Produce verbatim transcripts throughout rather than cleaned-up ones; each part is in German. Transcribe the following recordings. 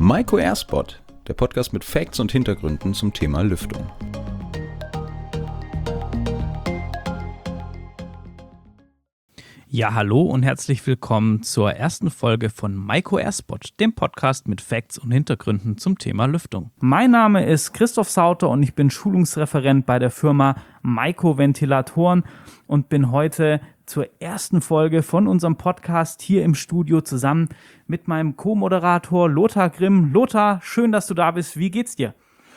Maiko Airspot, der Podcast mit Facts und Hintergründen zum Thema Lüftung. Ja, hallo und herzlich willkommen zur ersten Folge von Maiko Airspot, dem Podcast mit Facts und Hintergründen zum Thema Lüftung. Mein Name ist Christoph Sauter und ich bin Schulungsreferent bei der Firma Maiko Ventilatoren und bin heute zur ersten Folge von unserem Podcast hier im Studio zusammen mit meinem Co-Moderator Lothar Grimm. Lothar, schön, dass du da bist. Wie geht's dir?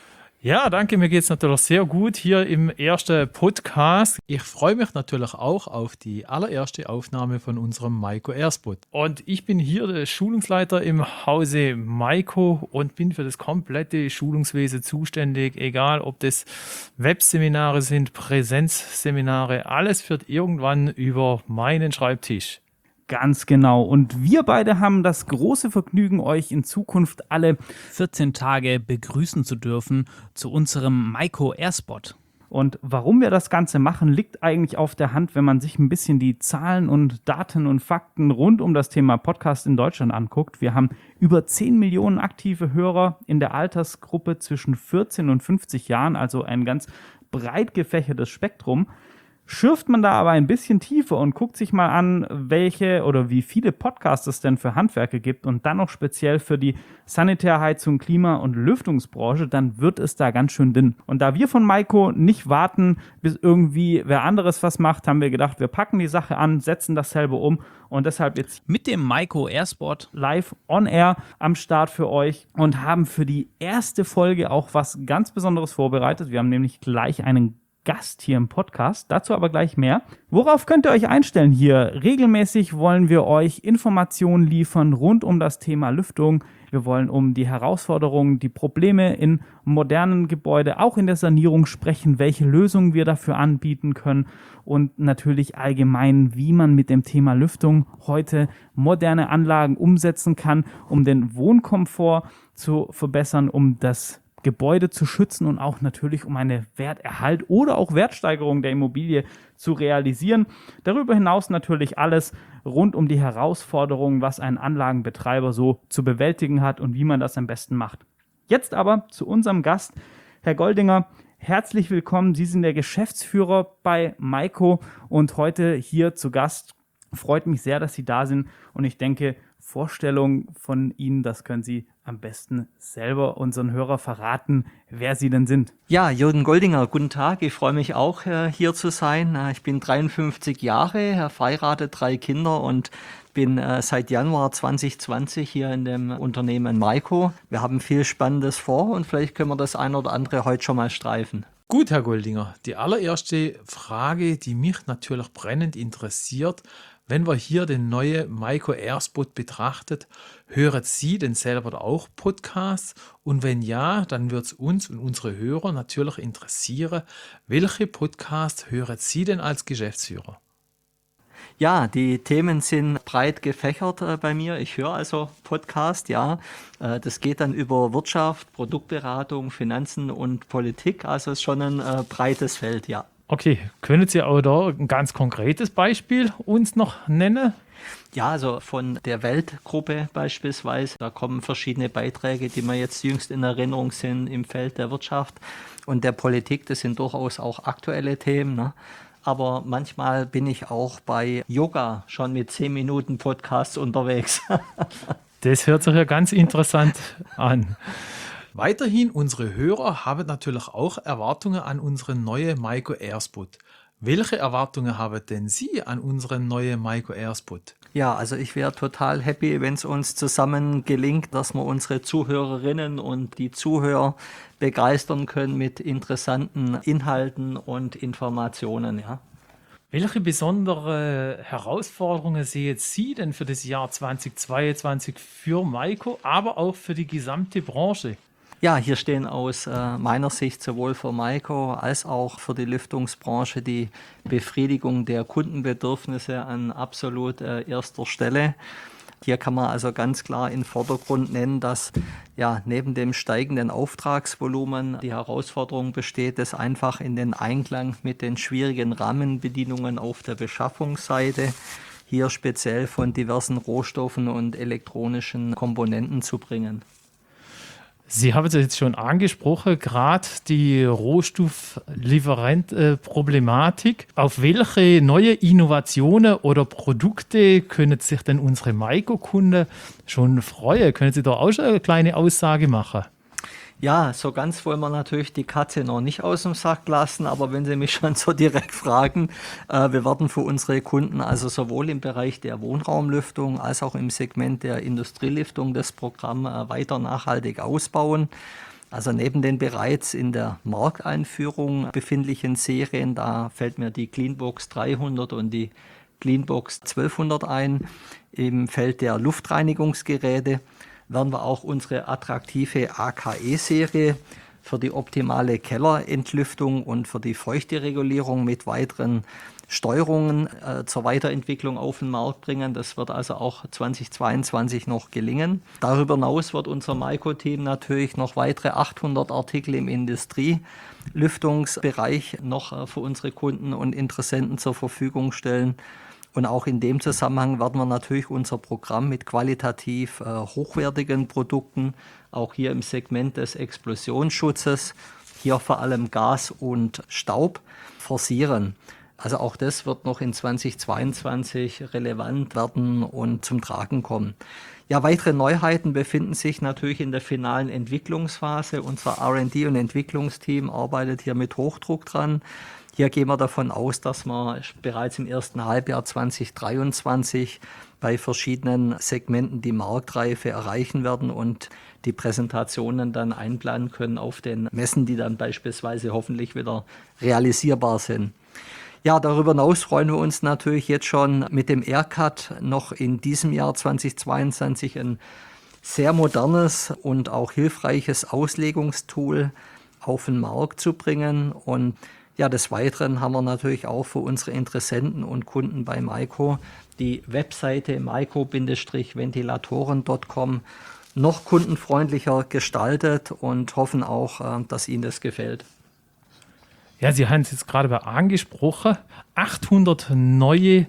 Ja, danke, mir geht's natürlich sehr gut hier im ersten Podcast. Ich freue mich natürlich auch auf die allererste Aufnahme von unserem Maiko Airspot. Und ich bin hier der Schulungsleiter im Hause Maiko und bin für das komplette Schulungswesen zuständig, egal ob das Webseminare sind, Präsenzseminare, alles führt irgendwann über meinen Schreibtisch. Ganz genau. Und wir beide haben das große Vergnügen, euch in Zukunft alle vierzehn Tage begrüßen zu dürfen zu unserem Maiko Airspot. Und warum wir das Ganze machen, liegt eigentlich auf der Hand, wenn man sich ein bisschen die Zahlen und Daten und Fakten rund um das Thema Podcast in Deutschland anguckt. Wir haben über zehn Millionen aktive Hörer in der Altersgruppe zwischen vierzehn und fünfzig Jahren, also ein ganz breit gefächertes Spektrum. Schürft man da aber ein bisschen tiefer und guckt sich mal an, welche oder wie viele Podcasts es denn für Handwerker gibt und dann noch speziell für die Sanitärheizung, Klima- und Lüftungsbranche, dann wird es da ganz schön dünn. Und da wir von Maiko nicht warten, bis irgendwie wer anderes was macht, haben wir gedacht, wir packen die Sache an, setzen dasselbe um und deshalb jetzt mit dem Maiko Airspot live on air am Start für euch und haben für die erste Folge auch was ganz Besonderes vorbereitet. Wir haben nämlich gleich einen Gast hier im Podcast, dazu aber gleich mehr. Worauf könnt ihr euch einstellen hier? Regelmäßig wollen wir euch Informationen liefern rund um das Thema Lüftung. Wir wollen um die Herausforderungen, die Probleme in modernen Gebäuden, auch in der Sanierung sprechen, welche Lösungen wir dafür anbieten können und natürlich allgemein, wie man mit dem Thema Lüftung heute moderne Anlagen umsetzen kann, um den Wohnkomfort zu verbessern, um das Gebäude zu schützen und auch natürlich um eine Werterhalt oder auch Wertsteigerung der Immobilie zu realisieren. Darüber hinaus natürlich alles rund um die Herausforderungen, was ein Anlagenbetreiber so zu bewältigen hat und wie man das am besten macht. Jetzt aber zu unserem Gast, Herr Goldinger. Herzlich willkommen. Sie sind der Geschäftsführer bei Maiko und heute hier zu Gast. Freut mich sehr, dass Sie da sind und ich denke, Vorstellung von Ihnen, das können Sie am besten selber unseren Hörer verraten, wer Sie denn sind. Ja, Jürgen Goldinger, guten Tag. Ich freue mich auch, äh, hier zu sein. Äh, ich bin dreiundfünfzig Jahre, verheiratet, drei Kinder und bin äh, seit Januar zwanzig zwanzig hier in dem Unternehmen Maiko. Wir haben viel Spannendes vor und vielleicht können wir das eine oder andere heute schon mal streifen. Gut, Herr Goldinger, die allererste Frage, die mich natürlich brennend interessiert, wenn wir hier den neuen Maiko Airspot betrachtet, hören Sie denn selber auch Podcasts? Und wenn ja, dann wird es uns und unsere Hörer natürlich interessieren, welche Podcasts hören Sie denn als Geschäftsführer? Ja, die Themen sind breit gefächert äh, bei mir. Ich höre also Podcast, ja. Äh, das geht dann über Wirtschaft, Produktberatung, Finanzen und Politik. Also ist schon ein äh, breites Feld, ja. Okay, können Sie auch da ein ganz konkretes Beispiel uns noch nennen? Ja, also von der Weltgruppe beispielsweise, da kommen verschiedene Beiträge, die mir jetzt jüngst in Erinnerung sind im Feld der Wirtschaft und der Politik. Das sind durchaus auch aktuelle Themen, ne? Aber manchmal bin ich auch bei Yoga schon mit zehn Minuten Podcasts unterwegs. Das hört sich ja ganz interessant an. Weiterhin, unsere Hörer haben natürlich auch Erwartungen an unseren neuen Maiko Airspot. Welche Erwartungen haben denn Sie an unseren neuen Maiko Airspot? Ja, also ich wäre total happy, wenn es uns zusammen gelingt, dass wir unsere Zuhörerinnen und die Zuhörer begeistern können mit interessanten Inhalten und Informationen, ja. Welche besondere Herausforderungen sehen Sie denn für das Jahr zweitausendzweiundzwanzig für Maiko, aber auch für die gesamte Branche? Ja, hier stehen aus äh, meiner Sicht sowohl für Maiko als auch für die Lüftungsbranche die Befriedigung der Kundenbedürfnisse an absolut äh, erster Stelle. Hier kann man also ganz klar in den Vordergrund nennen, dass ja neben dem steigenden Auftragsvolumen die Herausforderung besteht, das einfach in den Einklang mit den schwierigen Rahmenbedingungen auf der Beschaffungsseite hier speziell von diversen Rohstoffen und elektronischen Komponenten zu bringen. Sie haben es jetzt schon angesprochen, gerade die Rohstofflieferant-Problematik. Auf welche neue Innovationen oder Produkte können sich denn unsere Maiko-Kunden schon freuen? Können Sie da auch schon eine kleine Aussage machen? Ja, so ganz wollen wir natürlich die Katze noch nicht aus dem Sack lassen, aber wenn Sie mich schon so direkt fragen, äh, wir werden für unsere Kunden also sowohl im Bereich der Wohnraumlüftung als auch im Segment der Industrielüftung das Programm äh, weiter nachhaltig ausbauen. Also neben den bereits in der Markteinführung befindlichen Serien, da fällt mir die CleanBox dreihundert und die CleanBox zwölfhundert ein. Im Feld der Luftreinigungsgeräte werden wir auch unsere attraktive A K E-Serie für die optimale Kellerentlüftung und für die Feuchteregulierung mit weiteren Steuerungen äh, zur Weiterentwicklung auf den Markt bringen. Das wird also auch zweitausendzweiundzwanzig noch gelingen. Darüber hinaus wird unser Maiko-Team natürlich noch weitere achthundert Artikel im Industrielüftungsbereich noch äh, für unsere Kunden und Interessenten zur Verfügung stellen. Und auch in dem Zusammenhang werden wir natürlich unser Programm mit qualitativ äh, hochwertigen Produkten, auch hier im Segment des Explosionsschutzes, hier vor allem Gas und Staub, forcieren. Also auch das wird noch in zweitausendzweiundzwanzig relevant werden und zum Tragen kommen. Ja, weitere Neuheiten befinden sich natürlich in der finalen Entwicklungsphase. Unser R und D und Entwicklungsteam arbeitet hier mit Hochdruck dran. Hier gehen wir davon aus, dass wir bereits im ersten Halbjahr zweitausenddreiundzwanzig bei verschiedenen Segmenten die Marktreife erreichen werden und die Präsentationen dann einplanen können auf den Messen, die dann beispielsweise hoffentlich wieder realisierbar sind. Ja, darüber hinaus freuen wir uns natürlich jetzt schon mit dem AirCut noch in diesem Jahr zweitausendzweiundzwanzig ein sehr modernes und auch hilfreiches Auslegungstool auf den Markt zu bringen. Und ja, des Weiteren haben wir natürlich auch für unsere Interessenten und Kunden bei Maiko die Webseite maiko Ventilatoren Punkt com noch kundenfreundlicher gestaltet und hoffen auch, dass Ihnen das gefällt. Ja, Sie haben es jetzt gerade angesprochen, achthundert neue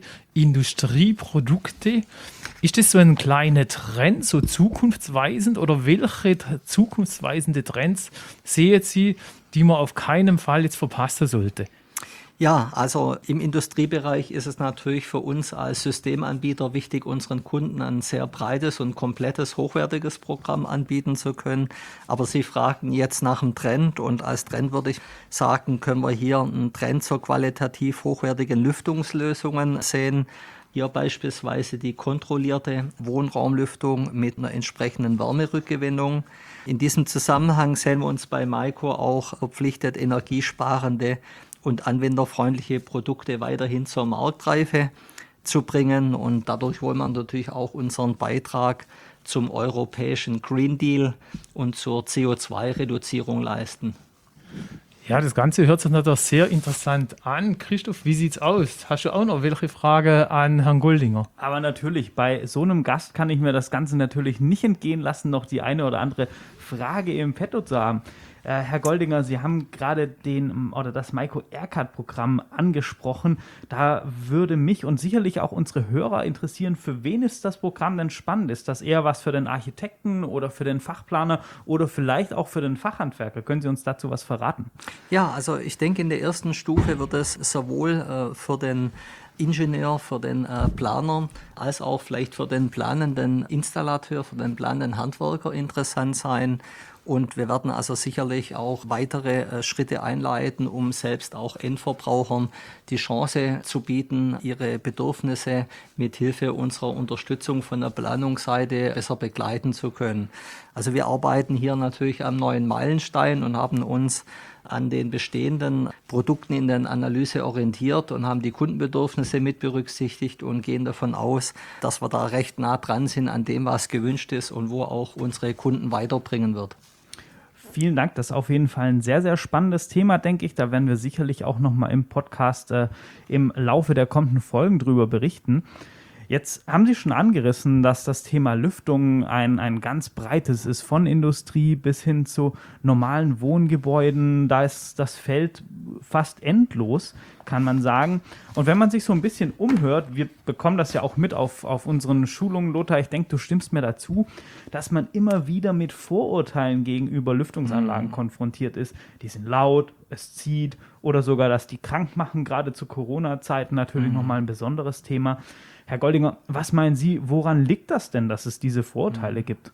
Industrieprodukte. Ist das so ein kleiner Trend, so zukunftsweisend, oder welche zukunftsweisende Trends sehen Sie, die man auf keinen Fall jetzt verpassen sollte? Ja, also im Industriebereich ist es natürlich für uns als Systemanbieter wichtig, unseren Kunden ein sehr breites und komplettes, hochwertiges Programm anbieten zu können. Aber Sie fragen jetzt nach dem Trend, und als Trend würde ich sagen, können wir hier einen Trend zu qualitativ hochwertigen Lüftungslösungen sehen. Hier beispielsweise die kontrollierte Wohnraumlüftung mit einer entsprechenden Wärmerückgewinnung. In diesem Zusammenhang sehen wir uns bei Maiko auch verpflichtet, energiesparende und anwenderfreundliche Produkte weiterhin zur Marktreife zu bringen. Und dadurch wollen wir natürlich auch unseren Beitrag zum europäischen Green Deal und zur C O zwei Reduzierung leisten. Ja, das Ganze hört sich natürlich sehr interessant an. Christoph, wie sieht's aus? Hast du auch noch welche Frage an Herrn Goldinger? Aber natürlich, bei so einem Gast kann ich mir das Ganze natürlich nicht entgehen lassen, noch die eine oder andere Frage im Petto zu haben. Äh, Herr Goldinger, Sie haben gerade den oder das Maiko AirCut-Programm angesprochen. Da würde mich und sicherlich auch unsere Hörer interessieren, für wen ist das Programm denn spannend? Ist das eher was für den Architekten oder für den Fachplaner oder vielleicht auch für den Fachhandwerker? Können Sie uns dazu was verraten? Ja, also ich denke, in der ersten Stufe wird es sowohl äh, für den Ingenieur, für den äh, Planer, als auch vielleicht für den planenden Installateur, für den planenden Handwerker interessant sein. Und wir werden also sicherlich auch weitere äh, Schritte einleiten, um selbst auch Endverbrauchern die Chance zu bieten, ihre Bedürfnisse mit Hilfe unserer Unterstützung von der Planungsseite besser begleiten zu können. Also wir arbeiten hier natürlich am neuen Meilenstein und haben uns an den bestehenden Produkten in der Analyse orientiert und haben die Kundenbedürfnisse mit berücksichtigt und gehen davon aus, dass wir da recht nah dran sind an dem, was gewünscht ist und wo auch unsere Kunden weiterbringen wird. Vielen Dank, das ist auf jeden Fall ein sehr, sehr spannendes Thema, denke ich. Da werden wir sicherlich auch nochmal im Podcast äh, im Laufe der kommenden Folgen drüber berichten. Jetzt haben Sie schon angerissen, dass das Thema Lüftung ein, ein ganz breites ist, von Industrie bis hin zu normalen Wohngebäuden. Da ist das Feld fast endlos, kann man sagen. Und wenn man sich so ein bisschen umhört, wir bekommen das ja auch mit auf, auf unseren Schulungen, Lothar, ich denke, du stimmst mir dazu, dass man immer wieder mit Vorurteilen gegenüber Lüftungsanlagen mhm. konfrontiert ist. Die sind laut, es zieht oder sogar, dass die krank machen, gerade zu Corona-Zeiten natürlich mhm. nochmal ein besonderes Thema. Herr Goldinger, was meinen Sie, woran liegt das denn, dass es diese Vorurteile gibt?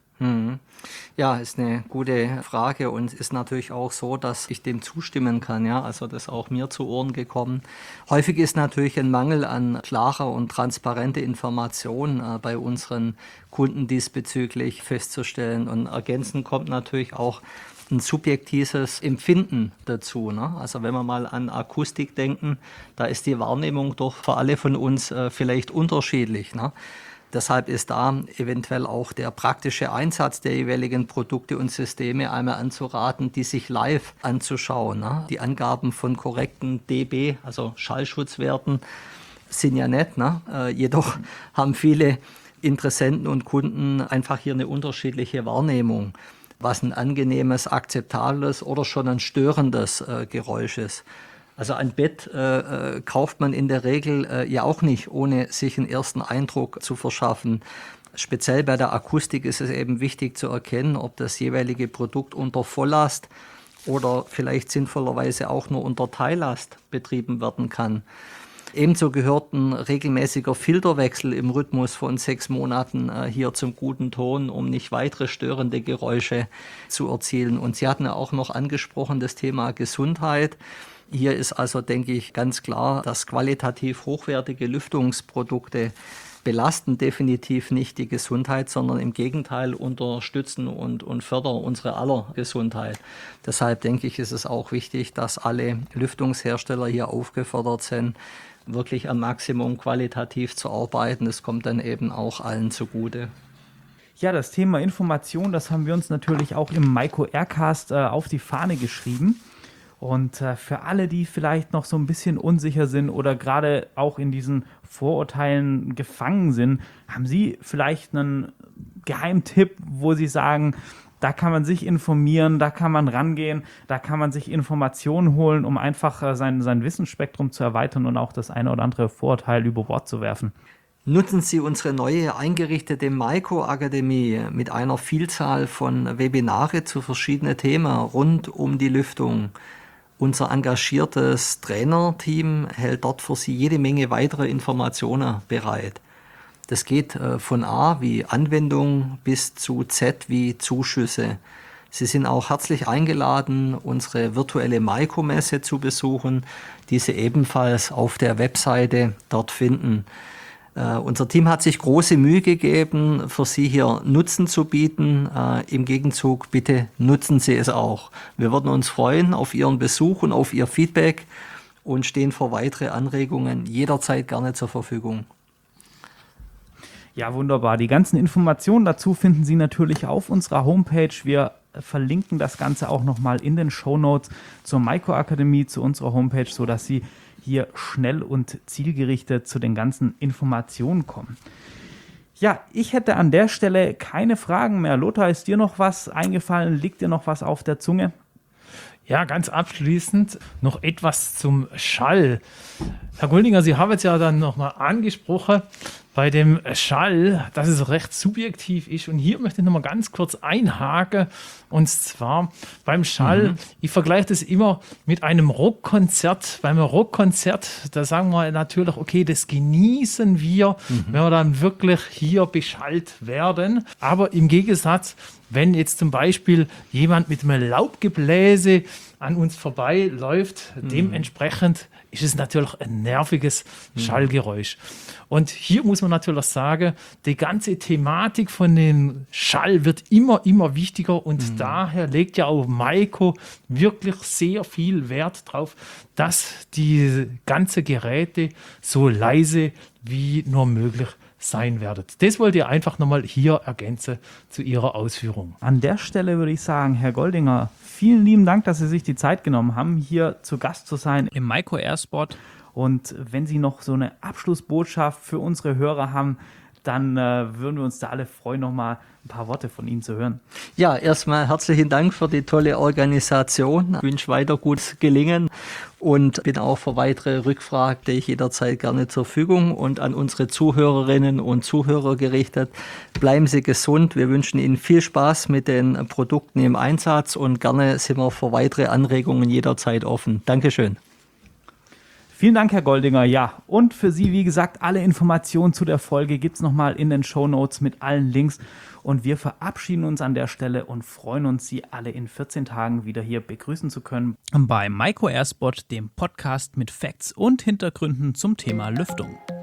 Ja, ist eine gute Frage und ist natürlich auch so, dass ich dem zustimmen kann. Ja, also das ist auch mir zu Ohren gekommen. Häufig ist natürlich ein Mangel an klarer und transparenter Information äh, bei unseren Kunden diesbezüglich festzustellen. Und ergänzend kommt natürlich auch ein subjektives Empfinden dazu. Ne? Also wenn wir mal an Akustik denken, da ist die Wahrnehmung doch für alle von uns äh, vielleicht unterschiedlich. Ne? Deshalb ist da eventuell auch der praktische Einsatz der jeweiligen Produkte und Systeme einmal anzuraten, die sich live anzuschauen. Ne? Die Angaben von korrekten dB, also Schallschutzwerten, sind ja nett. Ne? Äh, jedoch haben viele Interessenten und Kunden einfach hier eine unterschiedliche Wahrnehmung, was ein angenehmes, akzeptables oder schon ein störendes äh, Geräusch ist. Also ein Bett äh, äh, kauft man in der Regel äh, ja auch nicht, ohne sich einen ersten Eindruck zu verschaffen. Speziell bei der Akustik ist es eben wichtig zu erkennen, ob das jeweilige Produkt unter Volllast oder vielleicht sinnvollerweise auch nur unter Teillast betrieben werden kann. Ebenso gehört ein regelmäßiger Filterwechsel im Rhythmus von sechs Monaten äh, hier zum guten Ton, um nicht weitere störende Geräusche zu erzielen. Und Sie hatten ja auch noch angesprochen das Thema Gesundheit. Hier ist also, denke ich, ganz klar, dass qualitativ hochwertige Lüftungsprodukte belasten definitiv nicht die Gesundheit, sondern im Gegenteil unterstützen und, und fördern unsere aller Gesundheit. Deshalb denke ich, ist es auch wichtig, dass alle Lüftungshersteller hier aufgefordert sind, wirklich am Maximum qualitativ zu arbeiten. Das kommt dann eben auch allen zugute. Ja, das Thema Information, das haben wir uns natürlich auch im Maiko Aircast äh, auf die Fahne geschrieben. Und äh, für alle, die vielleicht noch so ein bisschen unsicher sind oder gerade auch in diesen Vorurteilen gefangen sind, haben Sie vielleicht einen Geheimtipp, wo Sie sagen, da kann man sich informieren, da kann man rangehen, da kann man sich Informationen holen, um einfach äh, sein, sein Wissensspektrum zu erweitern und auch das eine oder andere Vorurteil über Bord zu werfen? Nutzen Sie unsere neue eingerichtete Maiko Akademie mit einer Vielzahl von Webinare zu verschiedenen Themen rund um die Lüftung. Unser engagiertes Trainerteam hält dort für Sie jede Menge weitere Informationen bereit. Das geht äh, von A wie Anwendung bis zu Z wie Zuschüsse. Sie sind auch herzlich eingeladen, unsere virtuelle Maiko-Messe zu besuchen, die Sie ebenfalls auf der Webseite dort finden. Uh, unser Team hat sich große Mühe gegeben, für Sie hier Nutzen zu bieten. Uh, Im Gegenzug, bitte nutzen Sie es auch. Wir würden uns freuen auf Ihren Besuch und auf Ihr Feedback und stehen für weitere Anregungen jederzeit gerne zur Verfügung. Ja, wunderbar. Die ganzen Informationen dazu finden Sie natürlich auf unserer Homepage. Wir verlinken das Ganze auch nochmal in den Shownotes zur Maiko Akademie, zu unserer Homepage, sodass Sie hier schnell und zielgerichtet zu den ganzen Informationen kommen. Ja, ich hätte an der Stelle keine Fragen mehr. Lothar, ist dir noch was eingefallen? Liegt dir noch was auf der Zunge? Ja, ganz abschließend noch etwas zum Schall. Herr Goldinger, Sie haben es ja dann nochmal angesprochen, bei dem Schall, dass es recht subjektiv ist. Und hier möchte ich nochmal ganz kurz einhaken. Und zwar beim Schall, mhm. ich vergleiche das immer mit einem Rockkonzert. Beim Rockkonzert, da sagen wir natürlich, okay, das genießen wir, mhm. wenn wir dann wirklich hier beschallt werden. Aber im Gegensatz, wenn jetzt zum Beispiel jemand mit einem Laubgebläse an uns vorbeiläuft, mhm. dementsprechend ist es natürlich ein nerviges Schallgeräusch. Und hier muss man natürlich sagen, die ganze Thematik von dem Schall wird immer, immer wichtiger und mhm. daher legt ja auch Maiko wirklich sehr viel Wert drauf, dass die ganzen Geräte so leise wie nur möglich sein werden. Das wollt ihr einfach nochmal hier ergänzen zu Ihrer Ausführung. An der Stelle würde ich sagen, Herr Goldinger, vielen lieben Dank, dass Sie sich die Zeit genommen haben, hier zu Gast zu sein im Maiko Airspot. Und wenn Sie noch so eine Abschlussbotschaft für unsere Hörer haben, dann äh, würden wir uns da alle freuen, nochmal ein paar Worte von Ihnen zu hören. Ja, erstmal herzlichen Dank für die tolle Organisation. Ich wünsche weiter gutes Gelingen und bin auch für weitere Rückfragen stehe ich jederzeit gerne zur Verfügung. Und an unsere Zuhörerinnen und Zuhörer gerichtet, bleiben Sie gesund. Wir wünschen Ihnen viel Spaß mit den Produkten im Einsatz und gerne sind wir für weitere Anregungen jederzeit offen. Dankeschön. Vielen Dank, Herr Goldinger. Ja, und für Sie, wie gesagt, alle Informationen zu der Folge gibt es nochmal in den Shownotes mit allen Links. Und wir verabschieden uns an der Stelle und freuen uns, Sie alle in vierzehn Tagen wieder hier begrüßen zu können. Bei Maiko Airspot, dem Podcast mit Facts und Hintergründen zum Thema Lüftung.